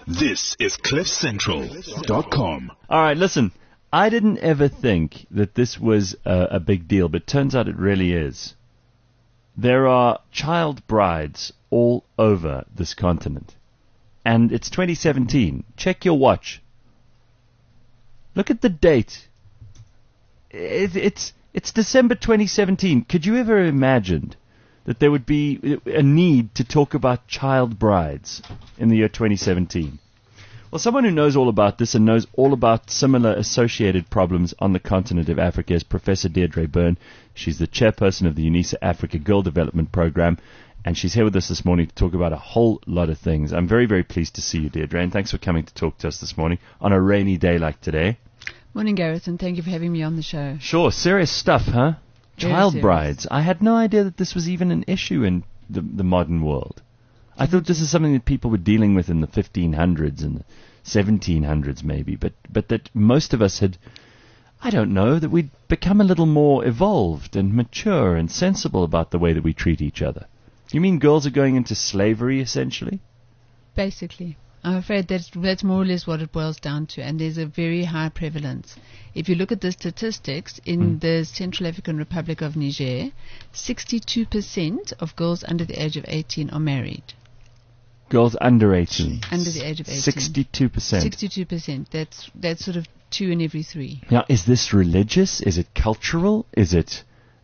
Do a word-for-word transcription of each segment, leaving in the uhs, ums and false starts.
This is cliff central dot com. All right, listen. I didn't ever think that this was a, a big deal, but turns out it really is. There are child brides all over this continent. And it's twenty seventeen. Check your watch. Look at the date. It, it's it's December twenty seventeen. Could you ever imagine that there would be a need to talk about child brides in the year twenty seventeen? Well, someone who knows all about this and knows all about similar associated problems on the continent of Africa is Professor Deirdre Byrne. She's the chairperson of the UNISA Africa Girl Development Program, and she's here with us this morning to talk about a whole lot of things. I'm very, very pleased to see you, Deirdre, and thanks for coming to talk to us this morning on a rainy day like today. Morning, Gareth, and thank you for having me on the show. Sure, serious stuff, huh? Very Child serious. brides. I had no idea that this was even an issue in the, the modern world. I thought this is something that people were dealing with in the fifteen hundreds and the seventeen hundreds maybe, but, but that most of us had, I don't know, that we'd become a little more evolved and mature and sensible about the way that we treat each other. You mean girls are going into slavery, essentially? Basically. I'm afraid that's, that's more or less what it boils down to, and there's a very high prevalence. If you look at the statistics, in mm. the Central African Republic of Niger, sixty-two percent of girls under the age of eighteen are married. Girls under eighteen? Under the age of eighteen. sixty-two percent? sixty-two percent. That's, that's sort of two in every three. Now, is this religious? Is it cultural? Is it,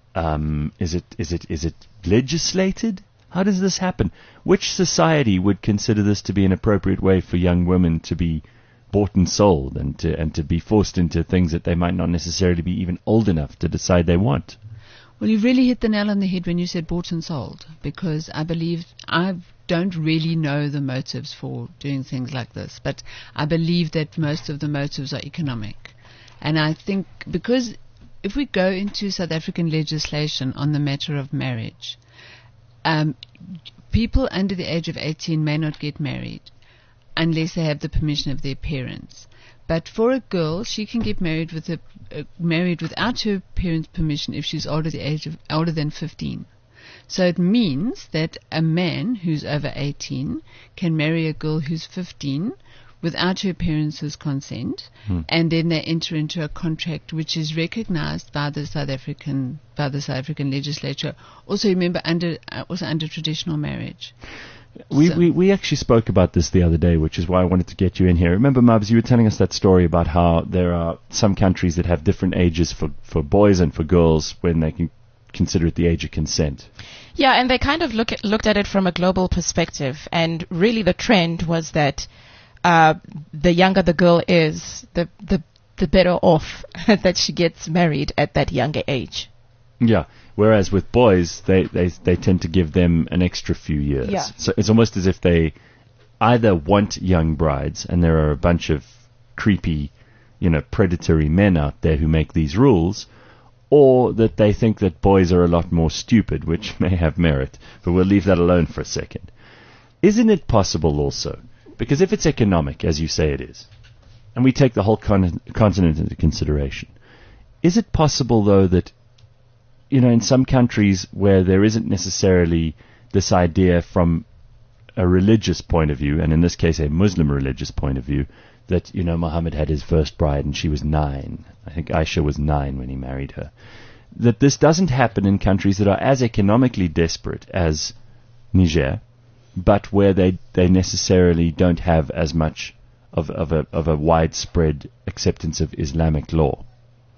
um, is it, is it, is it legislated? How does this happen? Which society would consider this to be an appropriate way for young women to be bought and sold and to and to be forced into things that they might not necessarily be even old enough to decide they want? Well, you've really hit the nail on the head when you said bought and sold, because I believe, I don't really know the motives for doing things like this, but I believe that most of the motives are economic. And I think because if we go into South African legislation on the matter of marriage, Um, people under the age of eighteen may not get married unless they have the permission of their parents. But for a girl, she can get married with a, uh, married without her parents' permission if she's older the age of older than fifteen. So it means that a man who's over eighteen can marry a girl who's fifteen without her parents' consent, hmm. and then they enter into a contract which is recognized by the South African by the South African legislature. Also, remember, under uh, also under traditional marriage. We, so. we we actually spoke about this the other day, which is why I wanted to get you in here. Remember, Mubs, you were telling us that story about how there are some countries that have different ages for, for boys and for girls when they can consider it the age of consent. Yeah, and they kind of look at, looked at it from a global perspective, and really the trend was that Uh, the younger the girl is, the the the better off that she gets married at that younger age. Yeah, whereas with boys, they, they, they tend to give them an extra few years. Yeah. So it's almost as if they either want young brides, and there are a bunch of creepy, you know, predatory men out there who make these rules, or that they think that boys are a lot more stupid, which may have merit, but we'll leave that alone for a second. Isn't it possible also, because if it's economic, as you say it is, and we take the whole con- continent into consideration, is it possible, though, that, you know, in some countries where there isn't necessarily this idea from a religious point of view, and in this case a Muslim religious point of view, that, you know, Muhammad had his first bride and she was nine. I think Aisha was nine when he married her. That this doesn't happen in countries that are as economically desperate as Niger, but where they, they necessarily don't have as much of, of, a, of a widespread acceptance of Islamic law?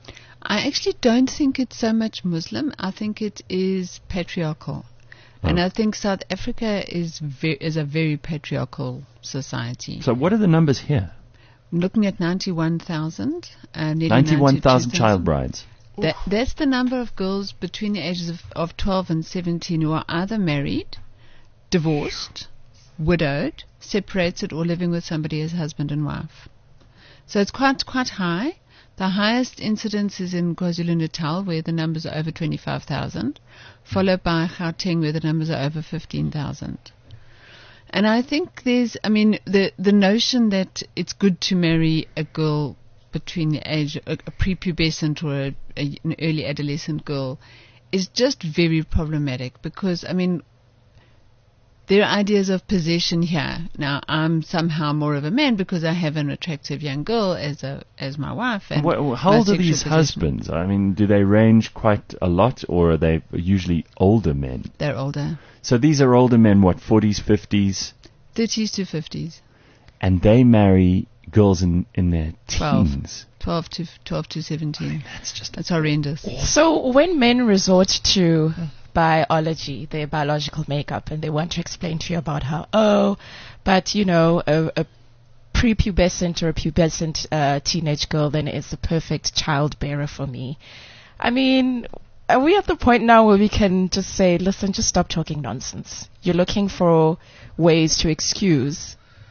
I actually don't think it's so much Muslim. I think it is patriarchal. Oh. And I think South Africa is ve- is a very patriarchal society. So what are the numbers here? I'm looking at ninety-one thousand. Uh, ninety-one thousand child brides. That, that's the number of girls between the ages of, of twelve and seventeen who are either married, divorced, widowed, separated, or living with somebody as husband and wife. So it's quite quite high. The highest incidence is in KwaZulu-Natal, where the numbers are over twenty-five thousand, followed by Gauteng, where the numbers are over fifteen thousand. And I think there's, I mean, the the notion that it's good to marry a girl between the age, a, a prepubescent or a, a, an early adolescent girl, is just very problematic, because, I mean, there are ideas of possession here. Now, I'm somehow more of a man because I have an attractive young girl as a as my wife. And Well, how my old are sexual these possession. husbands? I mean, do they range quite a lot, or are they usually older men? They're older, So these are older men, what, forties, fifties, thirties to fifties, and they marry girls in, in their Twelve. teens. twelve to twelve to seventeen. That's just That's horrendous. So when men resort to biology, their biological makeup, and they want to explain to you about how, oh, but you know, a, a prepubescent or a pubescent uh, teenage girl then is the perfect child bearer for me. I mean, are we at the point now where we can just say, listen, just stop talking nonsense? You're looking for ways to excuse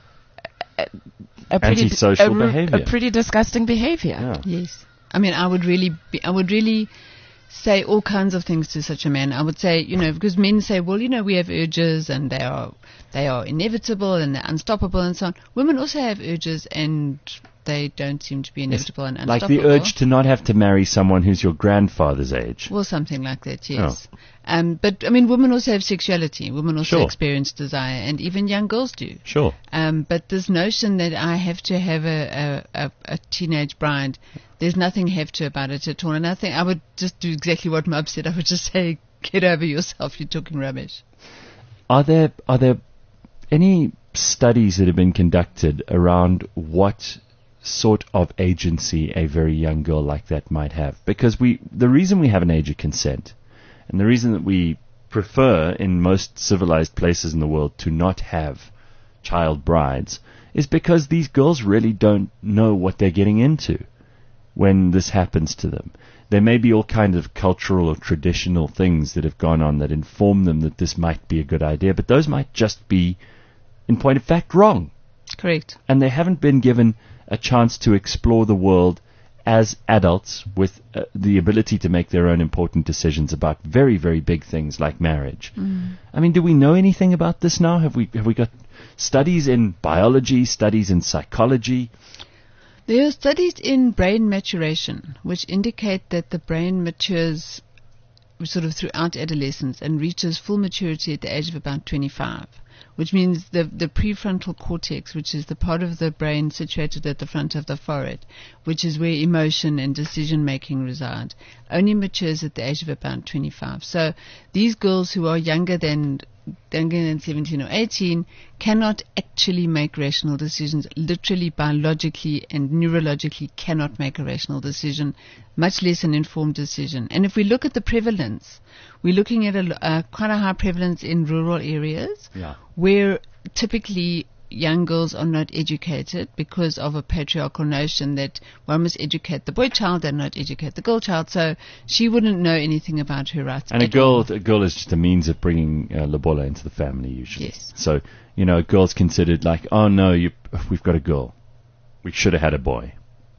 a, a pretty Antisocial a, ru- behavior. a pretty disgusting behavior. Yeah. Yes. I mean, I would really be, I would really say all kinds of things to such a man. I would say, you know, because men say, well, you know, we have urges and they are, they are inevitable and they're unstoppable and so on. Women also have urges and they don't seem to be inevitable and Like unstoppable. the urge to not have to marry someone who's your grandfather's age. Well, something like that, yes. Um, but, I mean, women also have sexuality. Women also Sure. experience desire, and even young girls do. Sure. Um, but this notion that I have to have a, a, a, a teenage bride, there's nothing have to about it at all. And I think I would just do exactly what Mub said. I would just say, get over yourself, you're talking rubbish. Are there are there any studies that have been conducted around what sort of agency a very young girl like that might have? Because we the reason we have an age of consent, and the reason that we prefer in most civilized places in the world to not have child brides, is because these girls really don't know what they're getting into when this happens to them. There may be all kinds of cultural or traditional things that have gone on that inform them that this might be a good idea, but those might just be, in point of fact, wrong. Correct. And they haven't been given a chance to explore the world as adults with uh, the ability to make their own important decisions about very, very big things like marriage. Mm. I mean, do we know anything about this now? Have we have we got studies in biology, studies in psychology? There are studies in brain maturation which indicate that the brain matures sort of throughout adolescence and reaches full maturity at the age of about twenty-five, which means the, the prefrontal cortex, which is the part of the brain situated at the front of the forehead, which is where emotion and decision making reside, only matures at the age of about twenty-five. So these girls who are younger than younger than seventeen or eighteen cannot actually make rational decisions, literally biologically and neurologically cannot make a rational decision, much less an informed decision. And if we look at the prevalence, we're looking at a, uh, quite a high prevalence in rural areas Yeah. where typically young girls are not educated because of a patriarchal notion that one must educate the boy child and not educate the girl child. So she wouldn't know anything about her rights. And a at girl, all. a girl is just a means of bringing uh, lobola into the family usually. Yes. So, you know, a girl's considered like, oh no, you, we've got a girl. We should have had a boy.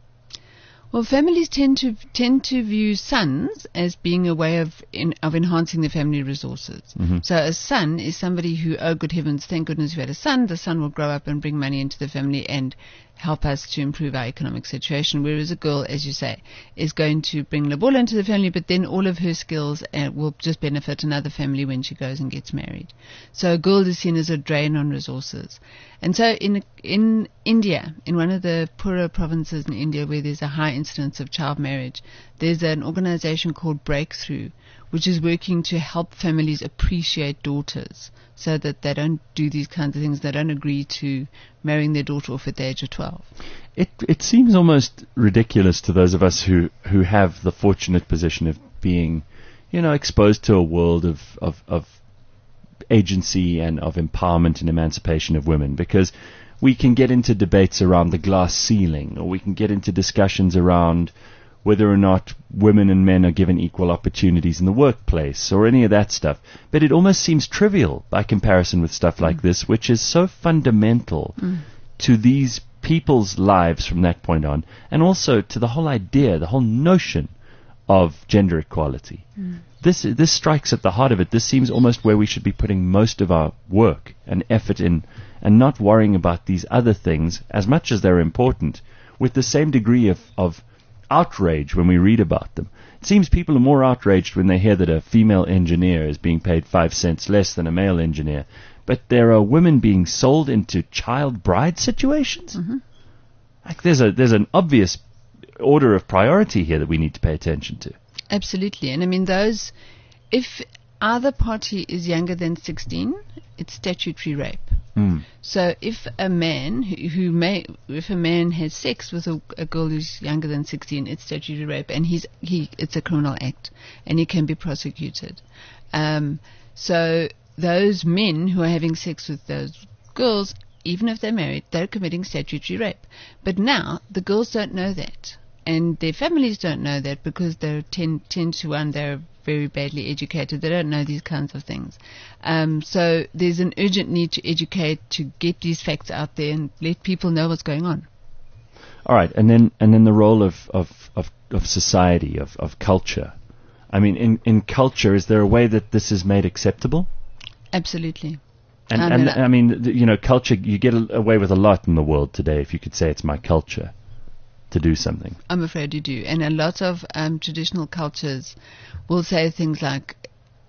Well, families tend to tend to view sons as being a way of in, of enhancing the family resources. Mm-hmm. So a son is somebody who, oh good heavens, thank goodness we had a son. The son will grow up and bring money into the family and help us to improve our economic situation. Whereas a girl, as you say, is going to bring lobola into the family, but then all of her skills uh, will just benefit another family when she goes and gets married. So a girl is seen as a drain on resources. And so in in India, in one of the poorer provinces in India where there's a high incidence of child marriage, there's an organization called Breakthrough, which is working to help families appreciate daughters so that they don't do these kinds of things. They don't agree to marrying their daughter off at the age of twelve. It it seems almost ridiculous to those of us who, who have the fortunate position of being, you know, exposed to a world of, of, of agency and of empowerment and emancipation of women, because we can get into debates around the glass ceiling, or we can get into discussions around whether or not women and men are given equal opportunities in the workplace or any of that stuff. But it almost seems trivial by comparison with stuff like mm. this, which is so fundamental mm. to these people's lives from that point on, and also to the whole idea, the whole notion of gender equality. Mm. This this strikes at the heart of it. This seems almost where we should be putting most of our work and effort in, and not worrying about these other things as much as they're important, with the same degree of, of outrage when we read about them. It seems people are more outraged when they hear that a female engineer is being paid five cents less than a male engineer, but there are women being sold into child bride situations. Mm-hmm. Like there's a there's an obvious order of priority here that we need to pay attention to. Absolutely. And I mean, those, if either party is younger than sixteen, it's statutory rape. Mm. So if a man who, who may, if a man has sex with a, a girl who's younger than sixteen, it's statutory rape, and he's he, it's a criminal act, and he can be prosecuted. Um, so those men who are having sex with those girls, even if they're married, they're committing statutory rape. But now the girls don't know that, and their families don't know that, because they're ten, ten to one, they're very badly educated. They don't know these kinds of things. Um, so there's an urgent need to educate, to get these facts out there and let people know what's going on. All right, and then and then the role of of of, of society, of, of culture. I mean, in, in culture, is there a way that this is made acceptable? Absolutely. And, I and mean, I mean, th- you know, culture, you get a, away with a lot in the world today if you could say it's my culture to do something. I'm afraid you do. And a lot of um, traditional cultures will say things like,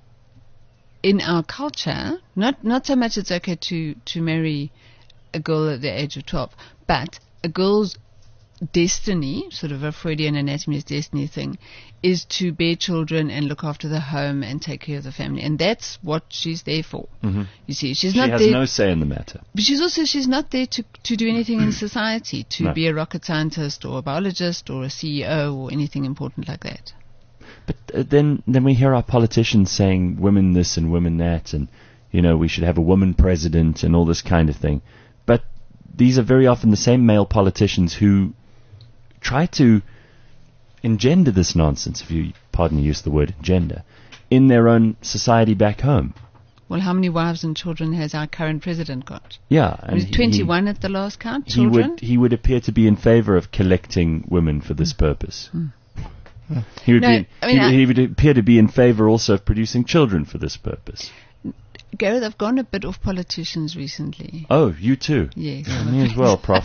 in our culture, not not so much it's okay to, to marry a girl at the age of twelve, but a girl's destiny, sort of a Freudian anatomy's destiny thing, is to bear children and look after the home and take care of the family. And that's what she's there for. Mm-hmm. You see, she's She not has there. no say in the matter. But she's also, she's not there to, to do anything in society, to No. be a rocket scientist or a biologist or a C E O or anything important like that. But uh, then then we hear our politicians saying women this and women that, and, you know, we should have a woman president and all this kind of thing. But these are very often the same male politicians who try to engender this nonsense, if you pardon the use of the word gender, in their own society back home. Well, how many wives and children has our current president got? Yeah, It and was he- twenty-one at the last count, He, children? would he would appear to be in favour of collecting women for this purpose. He would No, be. I mean, he, I- he would appear to be in favour also of producing children for this purpose. Gareth, I've gone a bit off politicians recently. Oh, you too. Yes. Yeah, me as well, Prof.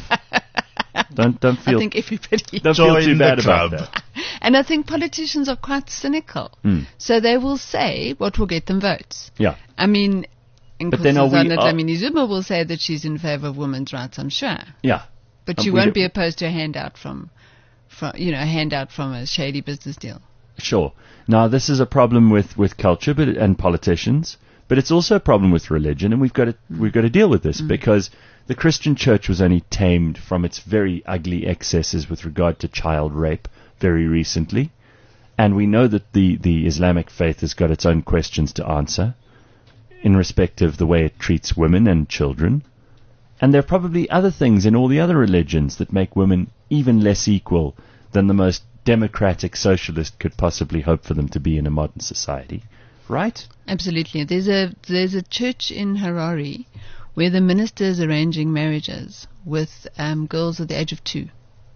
Don't don't I feel think everybody. don't feel Join too the bad about club. that. And I think politicians are quite cynical. Mm. So they will say what will get them votes. Yeah. I mean, But then are we- Nkosazana are- Dlamini Zuma will say that she's in favour of women's rights, I'm sure. Yeah. But Um, she we won't don't- be opposed to a handout from, from, you know, a handout from a shady business deal. Sure. Now, this is a problem with, with culture but, and politicians, but it's also a problem with religion, and we've got to, we've got to deal with this because the Christian church was only tamed from its very ugly excesses with regard to child rape very recently, and we know that the, the Islamic faith has got its own questions to answer in respect of the way it treats women and children, and there are probably other things in all the other religions that make women even less equal than the most democratic socialist could possibly hope for them to be in a modern society, right? Absolutely. There's a there's a church in Harare where the minister is arranging marriages with um, girls at the age of two.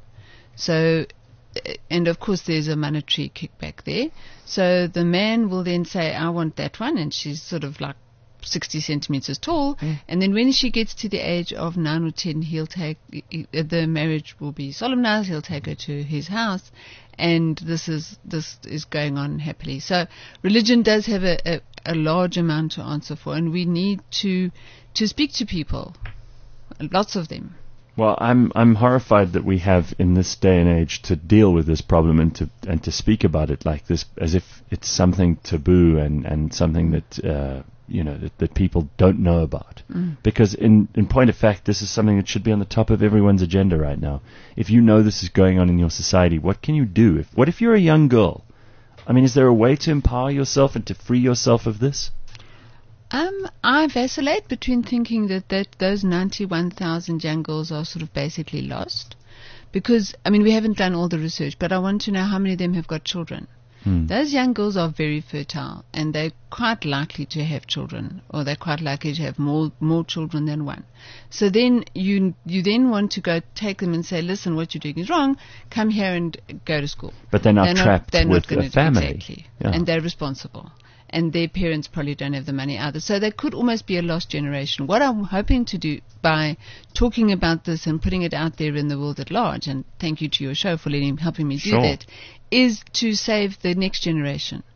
So, uh, and of course there's a monetary kickback there. So the man will then say, I want that one, and she's sort of like sixty centimeters tall, and then when she gets to the age of nine or ten, he'll take, uh, the marriage will be solemnized, he'll take her to his house, and this is this is going on happily. So religion does have a, a, a large amount to answer for, and we need to to speak to people, lots of them. Well, I'm I'm horrified that we have in this day and age to deal with this problem and to and to speak about it like this as if it's something taboo and, and something that uh, you know that, that people don't know about. Mm. Because in in point of fact, this is something that should be on the top of everyone's agenda right now. If you know this is going on in your society, what can you do? If what if you're a young girl? I mean, is there a way to empower yourself and to free yourself of this? Um, I vacillate between thinking that, that those ninety-one thousand young girls are sort of basically lost. Because, I mean, we haven't done all the research, but I want to know how many of them have got children. Hmm. Those young girls are very fertile, and they're quite likely to have children, or they're quite likely to have more more children than one. So then you you then want to go take them and say, listen, what you're doing is wrong. Come here and go to school. But they're not they're trapped not, they're with not gonna a family. Exactly. Yeah. And they're responsible. And their parents probably don't have the money either. So they could almost be a lost generation. What I'm hoping to do by talking about this and putting it out there in the world at large, and thank you to your show for letting, helping me do Sure. that, is to save the next generation.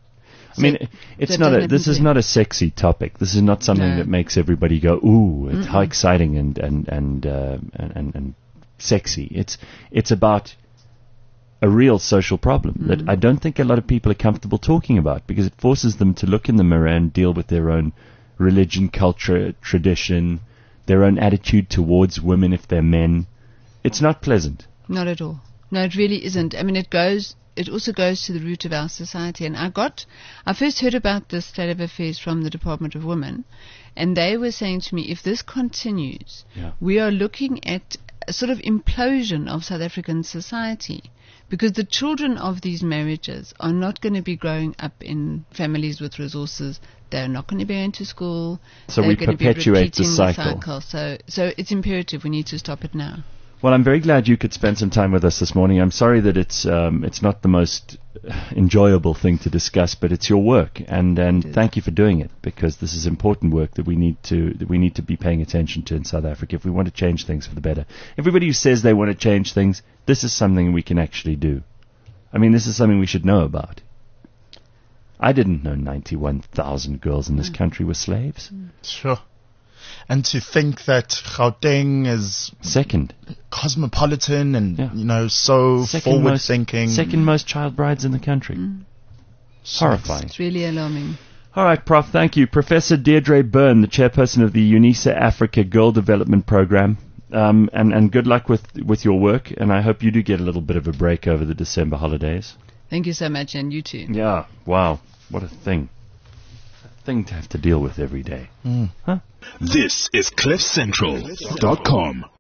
I mean, it's that not a, doesn't this is happen not a sexy topic. This is not something No. that makes everybody go, ooh, it's how exciting and, and, and, uh, and, and, and sexy. It's, it's about a real social problem that I don't think a lot of people are comfortable talking about, because it forces them to look in the mirror and deal with their own religion, culture, tradition, their own attitude towards women if they're men. It's not pleasant. Not at all. No, it really isn't. I mean, it goes. It also goes to the root of our society. And I got, I first heard about this state of affairs from the Department of Women, and they were saying to me, if this continues, Yeah. we are looking at a sort of implosion of South African society, because the children of these marriages are not going to be growing up in families with resources. They're not going to be going to school. So They're we going to be perpetuate the repeating cycle. So, so it's imperative. We need to stop it now. Well, I'm very glad you could spend some time with us this morning. I'm sorry that it's um, it's not the most enjoyable thing to discuss, but it's your work, and and thank you for doing it, because this is important work that we need to that we need to be paying attention to in South Africa if we want to change things for the better. Everybody who says they want to change things, this is something we can actually do. I mean, this is something we should know about. I didn't know ninety-one thousand girls in this country were slaves. Sure. And to think that Gauteng is Second. cosmopolitan and, Yeah. you know, so Second forward most, thinking. second most child brides in the country. Horrifying. It's really alarming. All right, Prof, thank you. Professor Deirdre Byrne, the chairperson of the UNISA Africa Girl Development Program. Um, and, and good luck with, with your work, and I hope you do get a little bit of a break over the December holidays. Thank you so much, and you too. Yeah, wow, what a thing. A thing to have to deal with every day. This is cliff central dot com.